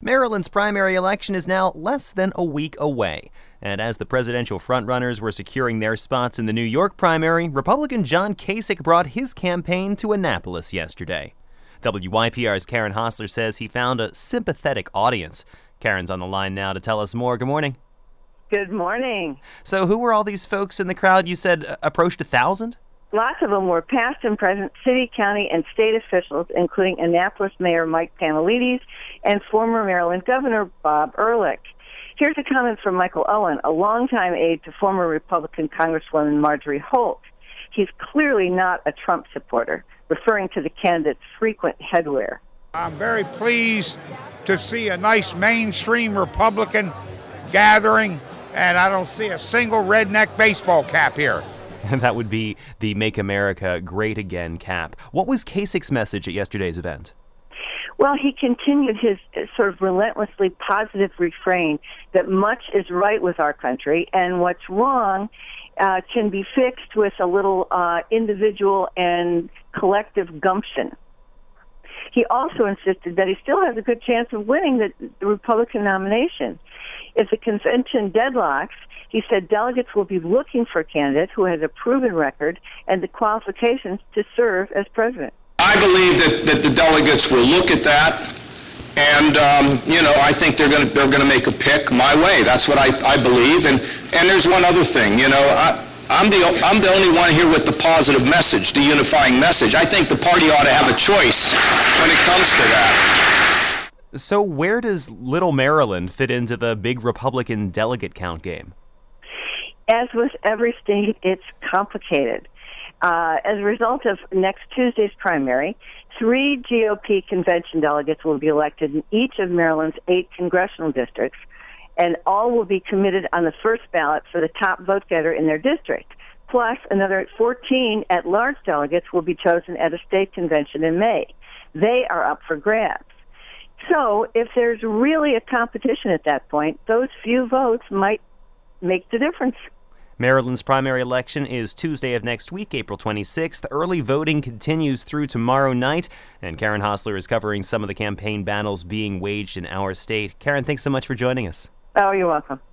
Maryland's primary election is now less than a week away. And as the presidential frontrunners were securing their spots in the New York primary, Republican John Kasich brought his campaign to Annapolis yesterday. WYPR's Karen Hosler says he found a sympathetic audience. Karen's on the line now to tell us more. Good morning. Good morning. So who were all these folks in the crowd? You said approached 1,000? Lots of them were past and present city, county, and state officials, including Annapolis Mayor Mike Pamelides and former Maryland Governor Bob Ehrlich. Here's a comment from Michael Owen, a longtime aide to former Republican Congresswoman Marjorie Holt. He's clearly not a Trump supporter, referring to the candidate's frequent headwear. I'm very pleased to see a nice mainstream Republican gathering, and I don't see a single redneck baseball cap here. And that would be the Make America Great Again cap. What was Kasich's message at yesterday's event? Well, he continued his sort of relentlessly positive refrain that much is right with our country, and what's wrong can be fixed with a little individual and collective gumption. He also insisted that he still has a good chance of winning the Republican nomination. If the convention deadlocks, he said delegates will be looking for a candidate who has a proven record and the qualifications to serve as president. I believe that the delegates will look at that, and I think they're going to make a pick my way. That's what I believe. And there's one other thing. I'm the only one here with the positive message, the unifying message. I think the party ought to have a choice when it comes to that. So where does Little Maryland fit into the big Republican delegate count game? As with every state, it's complicated. As a result of next Tuesday's primary, 3 GOP convention delegates will be elected in each of Maryland's 8 congressional districts, and all will be committed on the first ballot for the top vote getter in their district. Plus, another 14 at-large delegates will be chosen at a state convention in May. They are up for grabs. So, if there's really a competition at that point, those few votes might make the difference. Maryland's primary election is Tuesday of next week, April 26th. Early voting continues through tomorrow night, and Karen Hosler is covering some of the campaign battles being waged in our state. Karen, thanks so much for joining us. Oh, you're welcome.